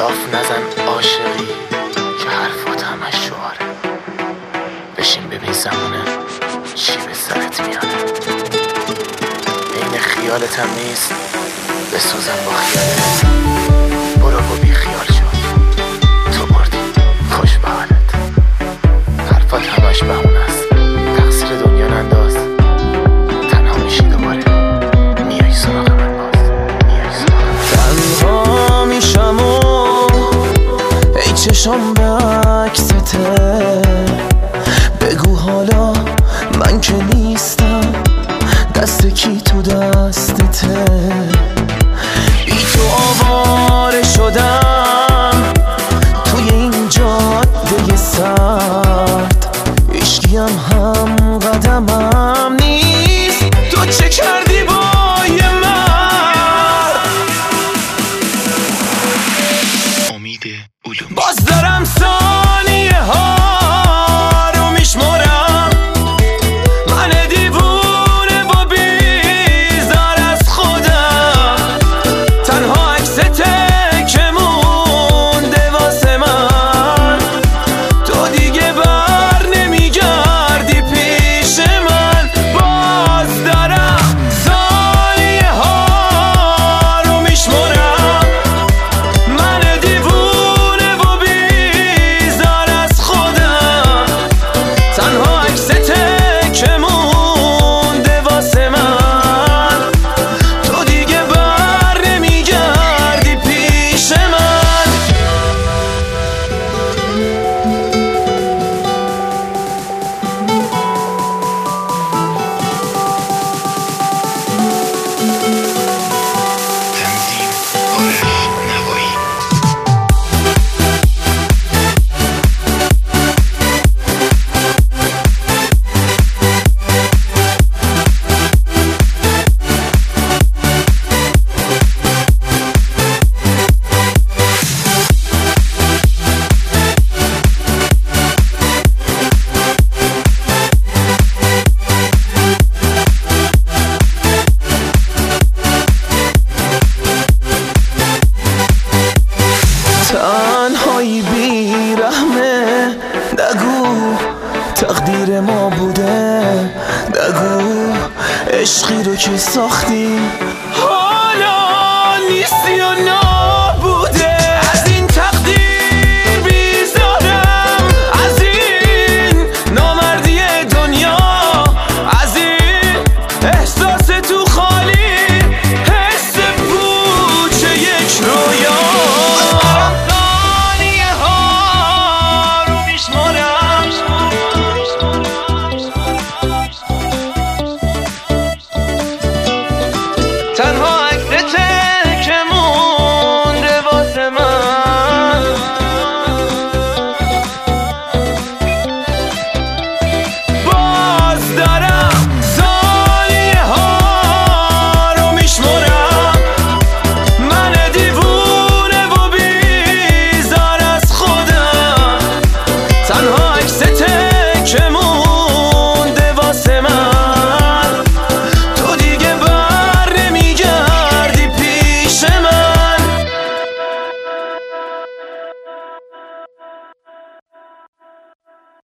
لاف نزن عاشقی که حرفات همش شعاره. بشین ببین زمونه چی به سرت میاره. این خیالتم نیست بسوزم با خیالت. برو و بی خیال شو، تو بردی خوش به حالت. حرفات همش بهونه است، تقصیر دنیا ننداز. تنها میشی دوباره میای سراغ من باز، میای سراغ من. تنها میشم و ای چشم به عکسته. بگو حالا من که نیستم، دست کی تو دستته. بی تو آواره شدم توی این جاده سرد. عشقیم هم قدمم نیست، تو چه کردی با یه مرد؟ امید علومی. باز دارم ثانیه ها رو میشمارم، من دیوونه و بیزار از خودم. تنها عکسته که مونده واسه من، تو دیگه بر نمیگردی پیش من. باز دارم ثانیه ها رو میشمارم، من دیوونه و بیزار از خودم. تنها عکسته که مونده واسه من، تو دیگه بر نمیگردی پیش من. تنظیم آرش نوایی. تنهایی بیرحمه، نگو تقدیر ما بوده. نگو عشقی رو که ساختی